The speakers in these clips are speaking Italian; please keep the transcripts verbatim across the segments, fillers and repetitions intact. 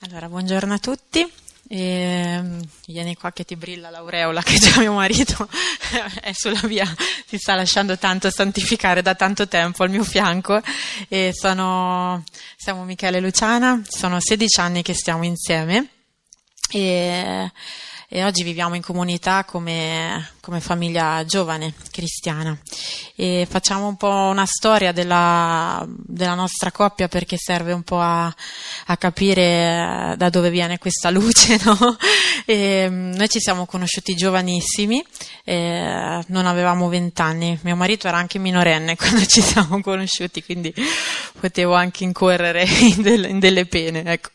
Allora, buongiorno a tutti. E, vieni qua che ti brilla l'aureola, che già mio marito è sulla via, si sta lasciando tanto santificare da tanto tempo al mio fianco. E sono, siamo Michele e Luciana, sono sedici anni che stiamo insieme e, e oggi viviamo in comunità come, come famiglia giovane cristiana e facciamo un po' una storia della, della nostra coppia, perché serve un po' a, a capire da dove viene questa luce, no? E noi ci siamo conosciuti giovanissimi, eh, non avevamo vent'anni, mio marito era anche minorenne quando ci siamo conosciuti, quindi potevo anche incorrere in delle, in delle pene, ecco.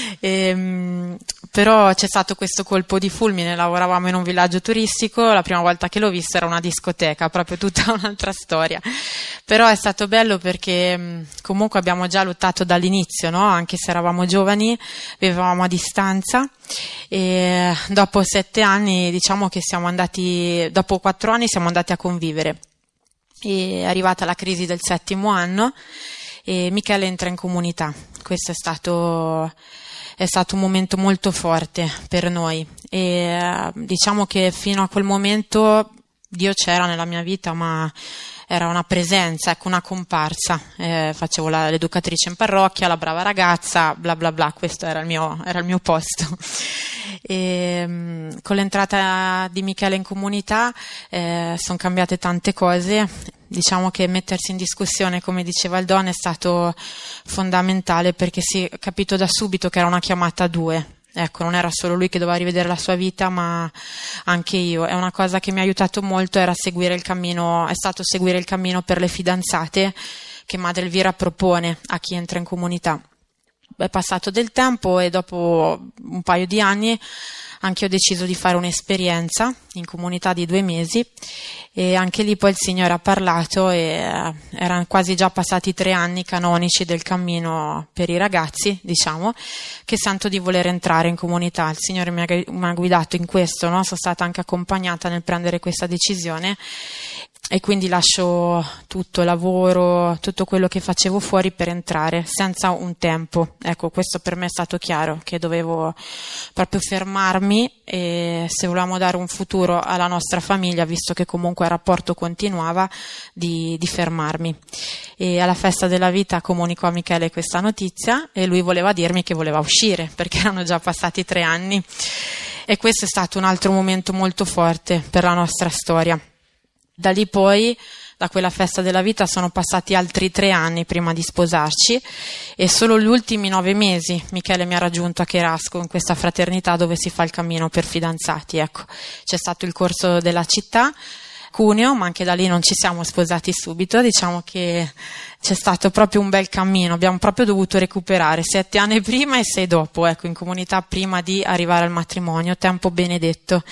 E, però c'è stato questo colpo di fulmine, lavoravamo in un villaggio turistico, la prima volta che l'ho visto era una discoteca, proprio tutta un'altra storia, però è stato bello perché comunque abbiamo già lottato dall'inizio, no? Anche se eravamo giovani, vivevamo a distanza e dopo sette anni diciamo che siamo andati, dopo quattro anni siamo andati a convivere. È arrivata la crisi del settimo anno e Michele entra in comunità. Questo è stato è stato un momento molto forte per noi e diciamo che fino a quel momento Dio c'era nella mia vita, ma era una presenza, ecco, una comparsa. Eh, facevo la, l'educatrice in parrocchia, la brava ragazza, bla bla bla, questo era il mio, era il mio posto. E, mh, con l'entrata di Michele in comunità eh, sono cambiate tante cose. Diciamo che mettersi in discussione, come diceva il Don, è stato fondamentale, perché si è capito da subito che era una chiamata a due. Ecco, non era solo lui che doveva rivedere la sua vita, ma anche io. È una cosa che mi ha aiutato molto, era seguire il cammino, è stato seguire il cammino per le fidanzate che Madre Elvira propone a chi entra in comunità. È passato del tempo e dopo un paio di anni anche io ho deciso di fare un'esperienza in comunità di due mesi e anche lì poi il Signore ha parlato e erano quasi già passati tre anni canonici del cammino per i ragazzi, diciamo, che sento di voler entrare in comunità. Il Signore mi ha, mi ha guidato in questo, no? Sono stata anche accompagnata nel prendere questa decisione e quindi lascio tutto, lavoro, tutto quello che facevo fuori per entrare senza un tempo. Ecco, questo per me è stato chiaro, che dovevo proprio fermarmi e se volevamo dare un futuro alla nostra famiglia, visto che comunque il rapporto continuava, di, di fermarmi. E alla festa della vita comunicò a Michele questa notizia e lui voleva dirmi che voleva uscire, perché erano già passati tre anni. E questo è stato un altro momento molto forte per la nostra storia. Da lì poi, da quella festa della vita, sono passati altri tre anni prima di sposarci e solo gli ultimi nove mesi Michele mi ha raggiunto a Cherasco, in questa fraternità dove si fa il cammino per fidanzati. Ecco, c'è stato il corso della città, Cuneo, ma anche da lì non ci siamo sposati subito. Diciamo che c'è stato proprio un bel cammino, abbiamo proprio dovuto recuperare sette anni prima e sei dopo, ecco, in comunità prima di arrivare al matrimonio, tempo benedetto.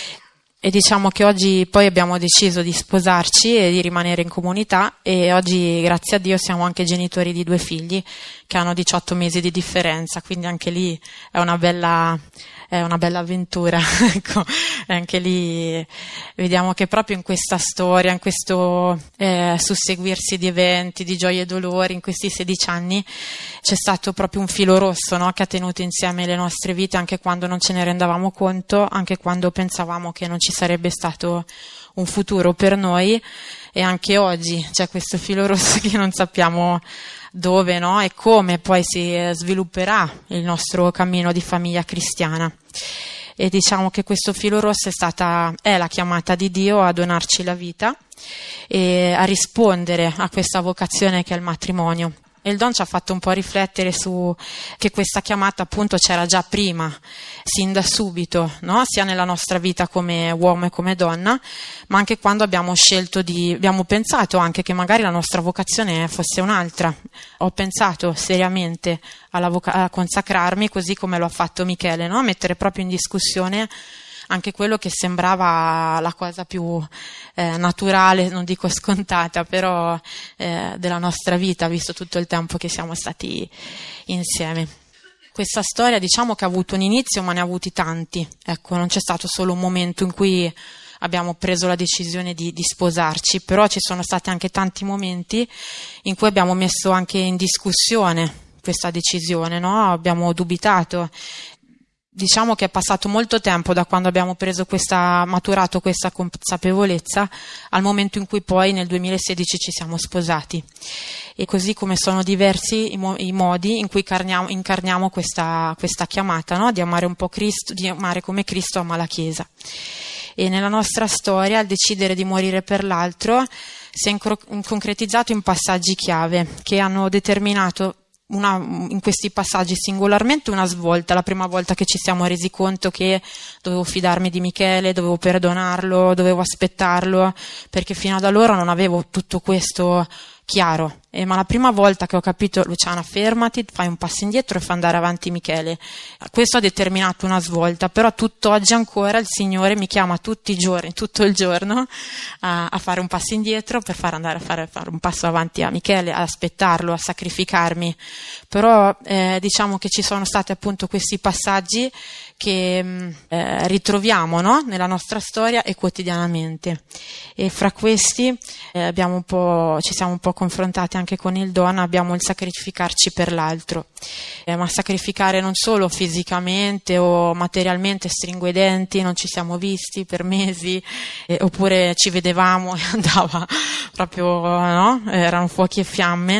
E diciamo che oggi poi abbiamo deciso di sposarci e di rimanere in comunità e oggi, grazie a Dio, siamo anche genitori di due figli che hanno diciotto mesi di differenza, quindi anche lì è una bella, è una bella avventura. Ecco, anche lì vediamo che proprio in questa storia, in questo eh, susseguirsi di eventi, di gioie e dolori, in questi sedici anni c'è stato proprio un filo rosso, no? Che ha tenuto insieme le nostre vite anche quando non ce ne rendavamo conto, anche quando pensavamo che non ci sarebbe stato un futuro per noi, e anche oggi c'è questo filo rosso che non sappiamo dove, no? E come poi si svilupperà il nostro cammino di famiglia cristiana. E diciamo che questo filo rosso è stata è la chiamata di Dio a donarci la vita e a rispondere a questa vocazione che è il matrimonio. E il Don ci ha fatto un po' riflettere su che questa chiamata appunto c'era già prima, sin da subito, no? Sia nella nostra vita come uomo e come donna, ma anche quando abbiamo scelto di, abbiamo pensato anche che magari la nostra vocazione fosse un'altra. Ho pensato seriamente alla voca- a consacrarmi, così come lo ha fatto Michele, no? Mettere proprio in discussione anche quello che sembrava la cosa più eh, naturale, non dico scontata, però eh, della nostra vita, visto tutto il tempo che siamo stati insieme. Questa storia, diciamo che ha avuto un inizio, ma ne ha avuti tanti. Ecco, non c'è stato solo un momento in cui abbiamo preso la decisione di, di sposarci, però ci sono stati anche tanti momenti in cui abbiamo messo anche in discussione questa decisione, no? Abbiamo dubitato. Diciamo che è passato molto tempo da quando abbiamo preso questa, maturato questa consapevolezza al momento in cui poi nel duemilasedici ci siamo sposati. E così come sono diversi i, mo- i modi in cui incarniamo, incarniamo questa, questa chiamata, no? Di amare un po' Cristo, di amare come Cristo ama la Chiesa. E nella nostra storia il decidere di morire per l'altro si è incro- concretizzato in passaggi chiave che hanno determinato Una, in questi passaggi singolarmente una svolta, la prima volta che ci siamo resi conto che dovevo fidarmi di Michele, dovevo perdonarlo, dovevo aspettarlo, perché fino ad allora non avevo tutto questo chiaro. Eh, ma la prima volta che ho capito, Luciana, fermati, fai un passo indietro e fai andare avanti Michele, questo ha determinato una svolta. Però tutt'oggi ancora il Signore mi chiama tutti i giorni, tutto il giorno a, a fare un passo indietro per far andare a fare, a fare un passo avanti a Michele, a aspettarlo, a sacrificarmi. Però eh, diciamo che ci sono stati appunto questi passaggi che eh, ritroviamo, no? Nella nostra storia e quotidianamente, e fra questi eh, abbiamo un po', ci siamo un po' confrontati anche con il dono, abbiamo il sacrificarci per l'altro, eh, ma sacrificare non solo fisicamente o materialmente, stringo i denti, non ci siamo visti per mesi, eh, oppure ci vedevamo e andava proprio, no? Erano fuochi e fiamme,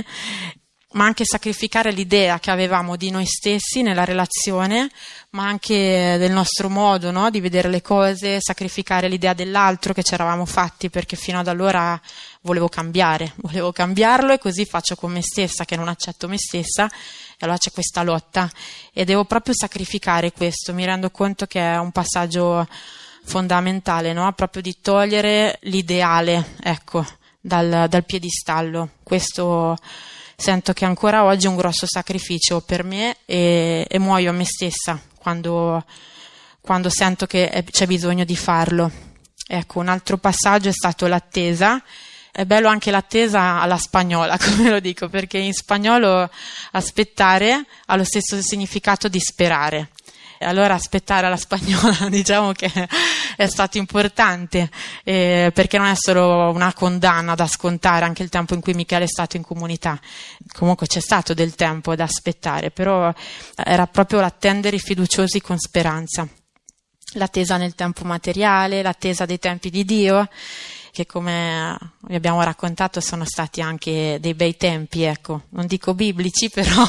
ma anche sacrificare l'idea che avevamo di noi stessi nella relazione, ma anche del nostro modo, no? Di vedere le cose, sacrificare l'idea dell'altro che ci eravamo fatti, perché fino ad allora volevo cambiare, volevo cambiarlo e così faccio con me stessa, che non accetto me stessa, e allora c'è questa lotta e devo proprio sacrificare questo. Mi rendo conto che è un passaggio fondamentale, no? Proprio di togliere l'ideale, ecco, dal, dal piedistallo. Questo sento che ancora oggi è un grosso sacrificio per me e, e muoio a me stessa quando, quando sento che è, c'è bisogno di farlo. Ecco, un altro passaggio è stato l'attesa. È bello anche l'attesa alla spagnola, come lo dico, perché in spagnolo aspettare ha lo stesso significato di sperare. Allora aspettare alla spagnola diciamo che è stato importante, eh, perché non è solo una condanna da scontare, anche il tempo in cui Michele è stato in comunità. Comunque c'è stato del tempo da aspettare, però era proprio l'attendere i fiduciosi con speranza. L'attesa nel tempo materiale, l'attesa dei tempi di Dio, che come vi abbiamo raccontato sono stati anche dei bei tempi, ecco, non dico biblici, però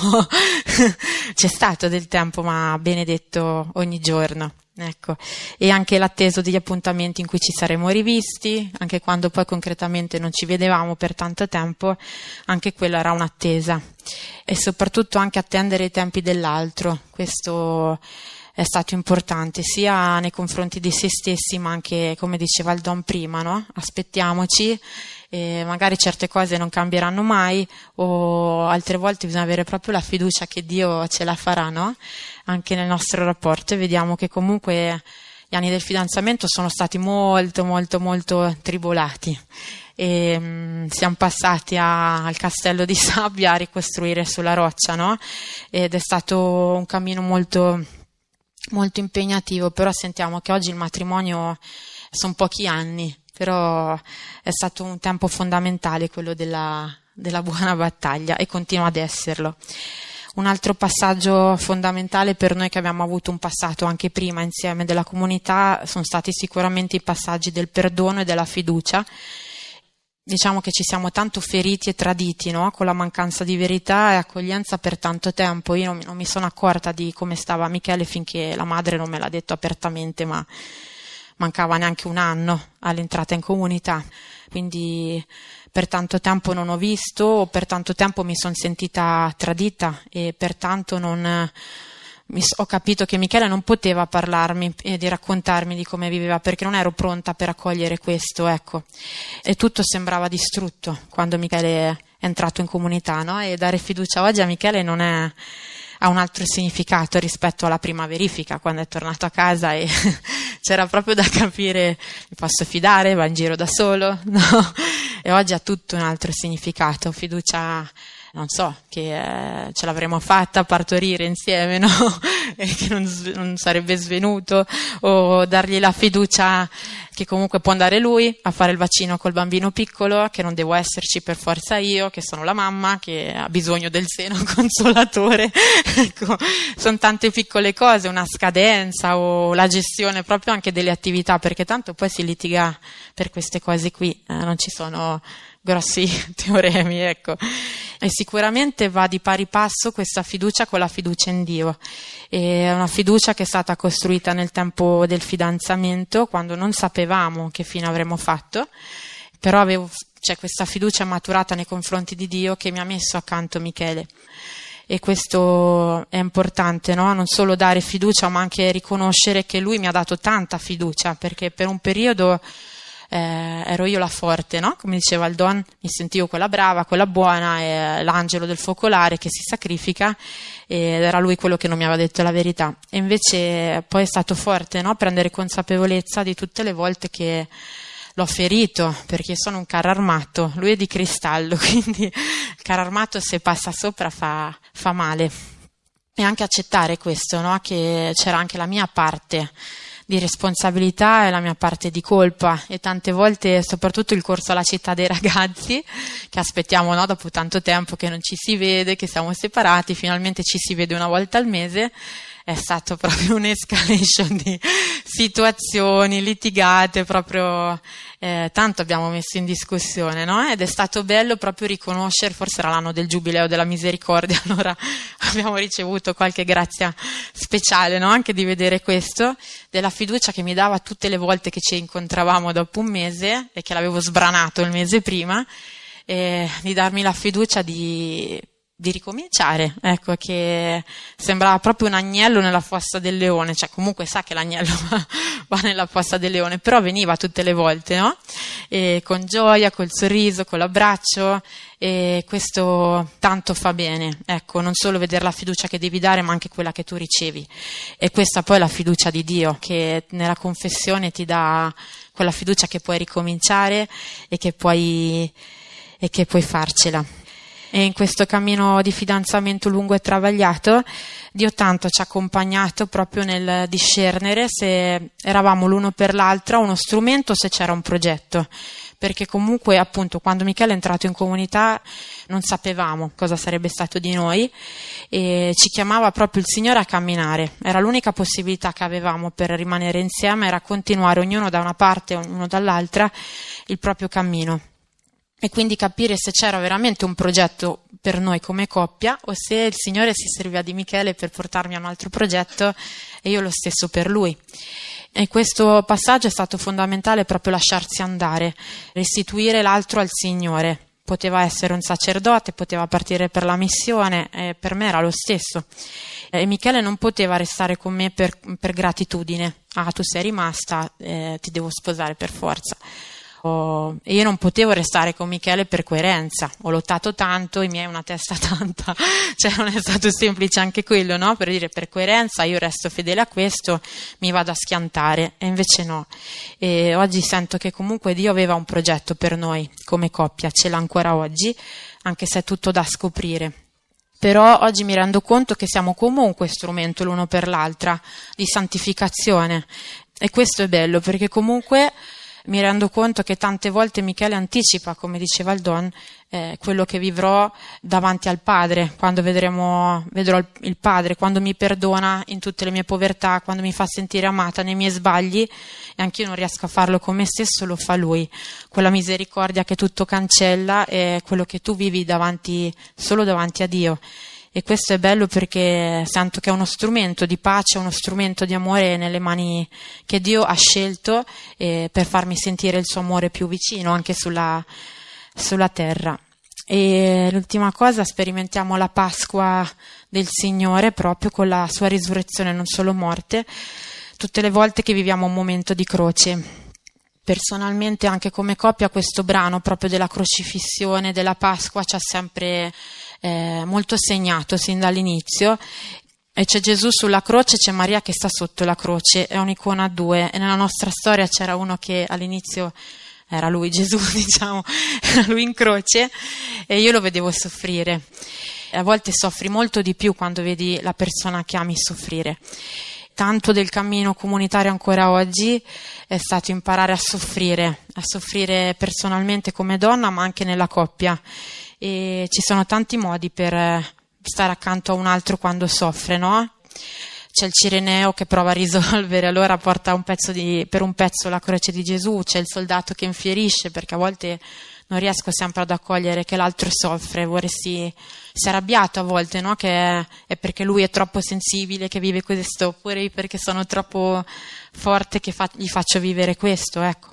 c'è stato del tempo ma benedetto ogni giorno, ecco. E anche l'atteso degli appuntamenti in cui ci saremo rivisti, anche quando poi concretamente non ci vedevamo per tanto tempo, anche quella era un'attesa. E soprattutto anche attendere i tempi dell'altro, questo è stato importante sia nei confronti di se stessi, ma anche, come diceva il Don prima, no? Aspettiamoci, e magari certe cose non cambieranno mai, o altre volte bisogna avere proprio la fiducia che Dio ce la farà, no? Anche nel nostro rapporto, e vediamo che comunque gli anni del fidanzamento sono stati molto molto molto tribolati, e um, siamo passati a, al castello di sabbia a ricostruire sulla roccia, no? Ed è stato un cammino molto molto impegnativo, però sentiamo che oggi il matrimonio sono pochi anni, però è stato un tempo fondamentale quello della, della buona battaglia, e continua ad esserlo. Un altro passaggio fondamentale per noi, che abbiamo avuto un passato anche prima insieme della comunità, sono stati sicuramente i passaggi del perdono e della fiducia. Diciamo che ci siamo tanto feriti e traditi, no? Con la mancanza di verità e accoglienza per tanto tempo. Io non, non mi sono accorta di come stava Michele finché la madre non me l'ha detto apertamente, ma mancava neanche un anno all'entrata in comunità. Quindi per tanto tempo non ho visto, o per tanto tempo mi sono sentita tradita, e pertanto non... ho capito che Michele non poteva parlarmi e di raccontarmi di come viveva, perché non ero pronta per accogliere questo, ecco. E tutto sembrava distrutto quando Michele è entrato in comunità, no? E dare fiducia oggi a Michele non è, ha un altro significato rispetto alla prima verifica, quando è tornato a casa e c'era proprio da capire: mi posso fidare, va in giro da solo, no? E oggi ha tutto un altro significato, fiducia non so, che eh, ce l'avremmo fatta a partorire insieme, no? E che non, non sarebbe svenuto, o dargli la fiducia che comunque può andare lui a fare il vaccino col bambino piccolo, che non devo esserci per forza io, che sono la mamma, che ha bisogno del seno consolatore. Ecco, sono tante piccole cose, una scadenza o la gestione proprio anche delle attività, perché tanto poi si litiga per queste cose qui, eh, non ci sono grossi teoremi, ecco. E sicuramente va di pari passo questa fiducia con la fiducia in Dio. È una fiducia che è stata costruita nel tempo del fidanzamento, quando non sapevamo che fine avremmo fatto, però avevo, c'è questa fiducia maturata nei confronti di Dio che mi ha messo accanto Michele. E questo è importante, no? Non solo dare fiducia, ma anche riconoscere che lui mi ha dato tanta fiducia, perché per un periodo Eh, ero io la forte, no? Come diceva il Don, mi sentivo quella brava, quella buona, eh, l'angelo del focolare che si sacrifica, ed era lui quello che non mi aveva detto la verità. E invece poi è stato forte, no? Prendere consapevolezza di tutte le volte che l'ho ferito, perché sono un carro armato, lui è di cristallo, quindi il carro armato se passa sopra fa, fa male. E anche accettare questo, no? Che c'era anche la mia parte di responsabilità e la mia parte di colpa, e tante volte, soprattutto il corso alla città dei ragazzi, che aspettiamo, no, dopo tanto tempo che non ci si vede, che siamo separati, finalmente ci si vede una volta al mese, è stato proprio un'escalation di situazioni litigate, proprio eh, tanto abbiamo messo in discussione, no? Ed è stato bello proprio riconoscere, forse era l'anno del giubileo della misericordia, allora abbiamo ricevuto qualche grazia speciale, no? Anche di vedere questo, della fiducia che mi dava tutte le volte che ci incontravamo dopo un mese e che l'avevo sbranato il mese prima, e di darmi la fiducia di di ricominciare, ecco, che sembrava proprio un agnello nella fossa del leone, cioè comunque sa che l'agnello va, va nella fossa del leone, però veniva tutte le volte, no? E con gioia, col sorriso, con l'abbraccio, e questo tanto fa bene, ecco, non solo vedere la fiducia che devi dare, ma anche quella che tu ricevi. E questa poi è la fiducia di Dio, che nella confessione ti dà quella fiducia che puoi ricominciare e che puoi, e che puoi farcela. E in questo cammino di fidanzamento lungo e travagliato, Dio tanto ci ha accompagnato proprio nel discernere se eravamo l'uno per l'altra uno strumento o se c'era un progetto, perché comunque appunto quando Michele è entrato in comunità non sapevamo cosa sarebbe stato di noi, e ci chiamava proprio il Signore a camminare, era l'unica possibilità che avevamo per rimanere insieme, era continuare ognuno da una parte, ognuno dall'altra, il proprio cammino. E quindi capire se c'era veramente un progetto per noi come coppia o se il Signore si serviva di Michele per portarmi a un altro progetto e io lo stesso per lui. E questo passaggio è stato fondamentale, proprio lasciarsi andare, restituire l'altro al Signore. Poteva essere un sacerdote, poteva partire per la missione, e per me era lo stesso. E Michele non poteva restare con me per, per gratitudine. Ah, tu sei rimasta, eh, ti devo sposare per forza. Oh, e io non potevo restare con Michele per coerenza, ho lottato tanto, i miei una testa tanta, cioè non è stato semplice anche quello, no? Per dire per coerenza io resto fedele a questo, mi vado a schiantare, e invece no. E oggi sento che comunque Dio aveva un progetto per noi come coppia, ce l'ha ancora oggi, anche se è tutto da scoprire. Però oggi mi rendo conto che siamo comunque strumento l'uno per l'altra di santificazione, e questo è bello perché comunque mi rendo conto che tante volte Michele anticipa, come diceva il Don, eh, quello che vivrò davanti al Padre, quando vedremo, vedrò il, il Padre, quando mi perdona in tutte le mie povertà, quando mi fa sentire amata nei miei sbagli, e anch'io non riesco a farlo con me stesso, lo fa Lui. Quella misericordia che tutto cancella è quello che tu vivi davanti, solo davanti a Dio. E questo è bello perché sento che è uno strumento di pace, uno strumento di amore nelle mani che Dio ha scelto eh, per farmi sentire il suo amore più vicino anche sulla, sulla terra. E l'ultima cosa, sperimentiamo la Pasqua del Signore proprio con la sua risurrezione, non solo morte, tutte le volte che viviamo un momento di croce. Personalmente anche come coppia questo brano proprio della crocifissione, della Pasqua ci ha sempre eh, molto segnato sin dall'inizio, e c'è Gesù sulla croce, c'è Maria che sta sotto la croce, è un'icona a due, e nella nostra storia c'era uno che all'inizio era lui Gesù, diciamo, era lui in croce, e io lo vedevo soffrire. A volte soffri molto di più quando vedi la persona che ami soffrire. Tanto del cammino comunitario ancora oggi è stato imparare a soffrire, a soffrire personalmente come donna, ma anche nella coppia. E ci sono tanti modi per stare accanto a un altro quando soffre, no? C'è il Cireneo che prova a risolvere, allora porta un pezzo di, per un pezzo la croce di Gesù, c'è il soldato che infierisce, perché a volte non riesco sempre ad accogliere che l'altro soffre, vorresti, si è arrabbiato a volte, no? Che è, è perché lui è troppo sensibile che vive questo, oppure perché sono troppo forte che fa, gli faccio vivere questo, ecco.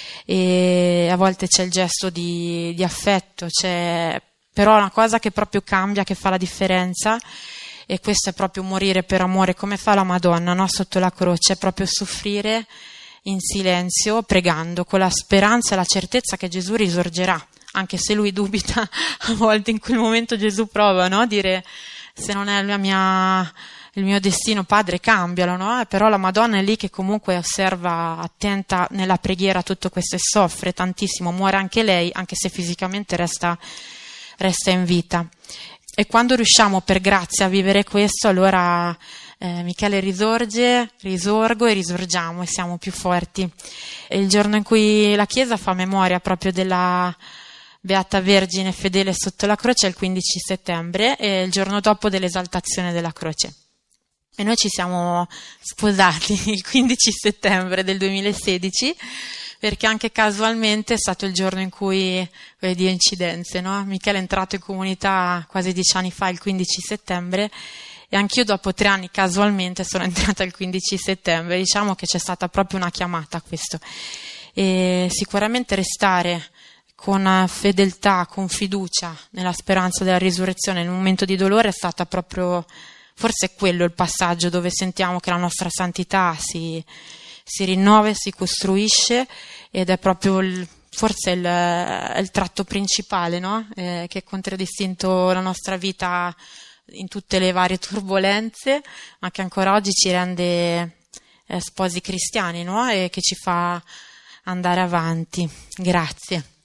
E a volte c'è il gesto di, di affetto, c'è però una cosa che proprio cambia, che fa la differenza, e questo è proprio morire per amore, come fa la Madonna, no? Sotto la croce, è proprio soffrire in silenzio, pregando, con la speranza e la certezza che Gesù risorgerà, anche se lui dubita, a volte in quel momento Gesù prova, no? Dire, se non è la mia, il mio destino, Padre, cambialo, no? Però la Madonna è lì che comunque osserva, attenta nella preghiera tutto questo e soffre tantissimo, muore anche lei, anche se fisicamente resta, resta in vita. E quando riusciamo per grazia a vivere questo, allora eh, Michele risorge, risorgo e risorgiamo e siamo più forti. E il giorno in cui la Chiesa fa memoria proprio della Beata Vergine fedele sotto la croce è il quindici settembre, e il giorno dopo dell'esaltazione della croce. E noi ci siamo sposati il quindici settembre del duemilasedici, perché anche casualmente è stato il giorno in cui, vedi, incidenze, no? Michele è entrato in comunità quasi dieci anni fa, il quindici settembre, e anch'io dopo tre anni casualmente sono entrata il quindici settembre. Diciamo che c'è stata proprio una chiamata a questo. E sicuramente restare con fedeltà, con fiducia nella speranza della risurrezione nel momento di dolore è stata proprio, forse è quello il passaggio dove sentiamo che la nostra santità si si rinnova e si costruisce, ed è proprio il, forse il, il tratto principale, no? Eh, che ha contraddistinto la nostra vita in tutte le varie turbolenze, ma che ancora oggi ci rende eh, sposi cristiani, no? E che ci fa andare avanti. Grazie.